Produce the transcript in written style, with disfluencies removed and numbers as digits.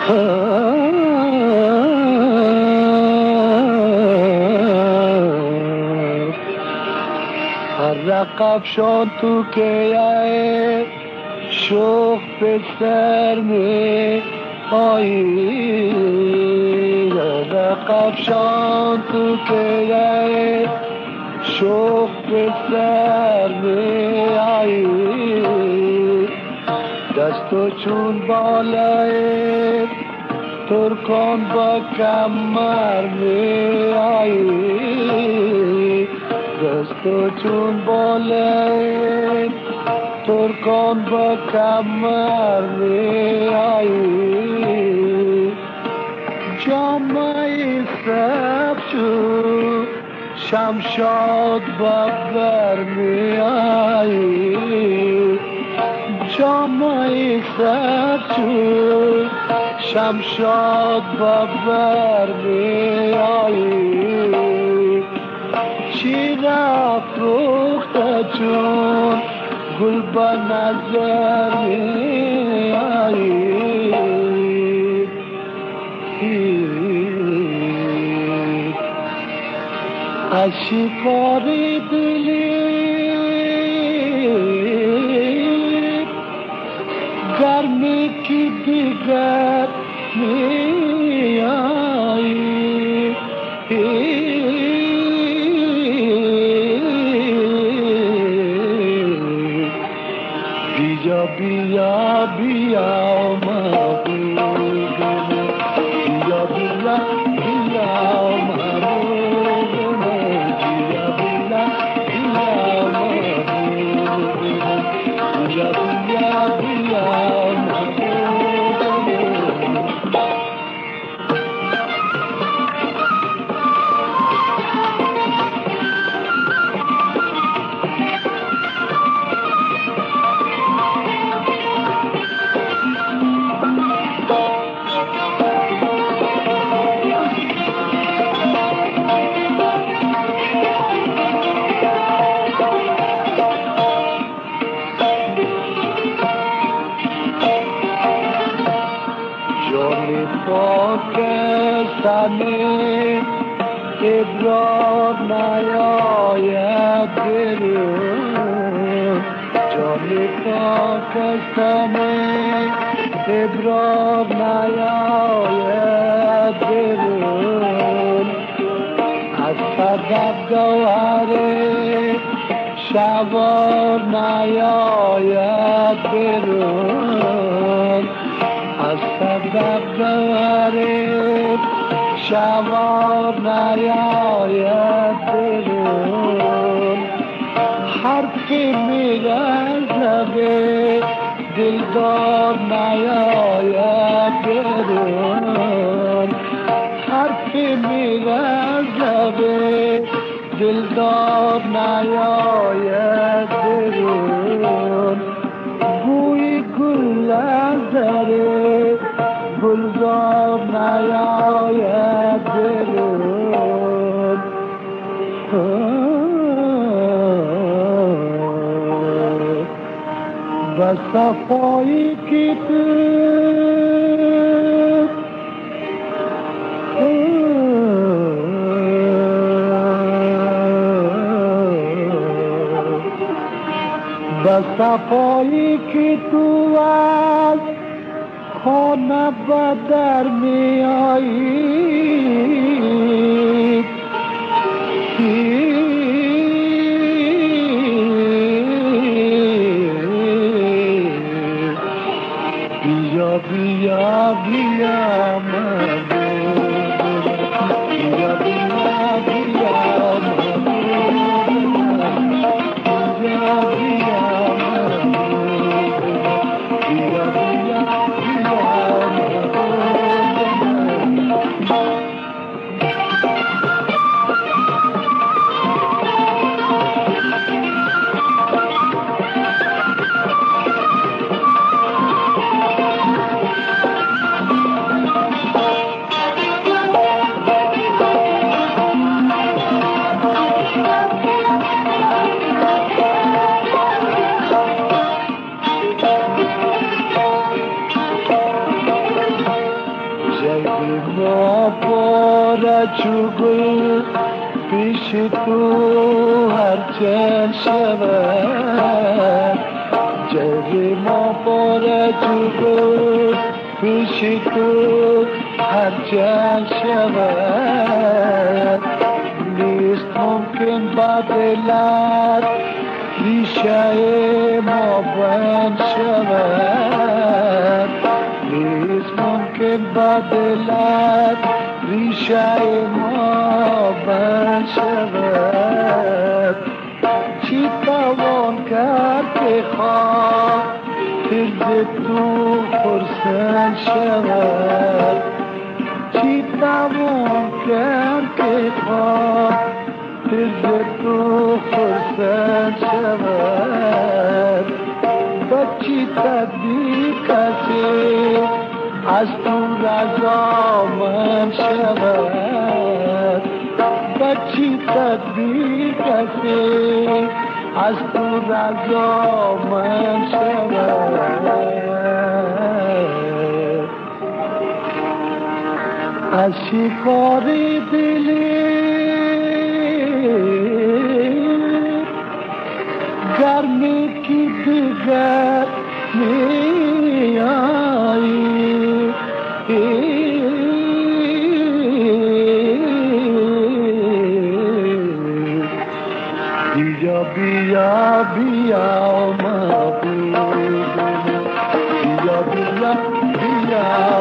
رقب شان تو که شوق به سر می آیی، رقب شان تو که شوق به سر می آیی، دستو چون بالای ترکان با کمر می آیی، دستو چون بالای ترکان با کمر می آیی، جامعه سبچو شمشاد با بر می آیی، جامعه سبچو شمشاد با بر می آیی، چی رفروخته چون گل با نظر می آیی، از شکار دلی گرمی کی دیگر می آیی، بیا بیا بیا محبوب، بیا بیا بیا محبوب، بیا بیا بیا محبوب، بیا بیا بیا محبوب. پاکستانی ابرار نیاید برون، جان پاکستانی ابرار نیاید برون، از صدف گوهر شوار نیاید برون، از صدف گوهر شوار نیاید برون، حرفی می‌گذب دلدار نیاید برون، حرفی می‌گذب دلدار نیاید برون، بوی گل از در گلزار نیاید برون، به صفایی که تو به صفایی که تو از خانه به در می آیی، بیا بیا بیا محبوب، بیا بیا بیا محبوب، بیا بیا محبوب، بیا بیا بیا ما پاره چوگل پیش تو هر چند شود جای ما پاره چوگل پیش تو هر چند شود نیست ممکن با دلت ریشه ما بند شود نیست ممکن با دلت ریشه ما بند شود چی توان کرد که خاطر تو خرسند شود چی توان کرد که خاطر تو خرسند شود بچی تدبیر کسی از تو رضامند شود بچی تدبیر کسی از تو رضامند شود از شکار دلی گرمی کی دیگر می آئی بیا بیا بیا محبوب بیا بیا بیا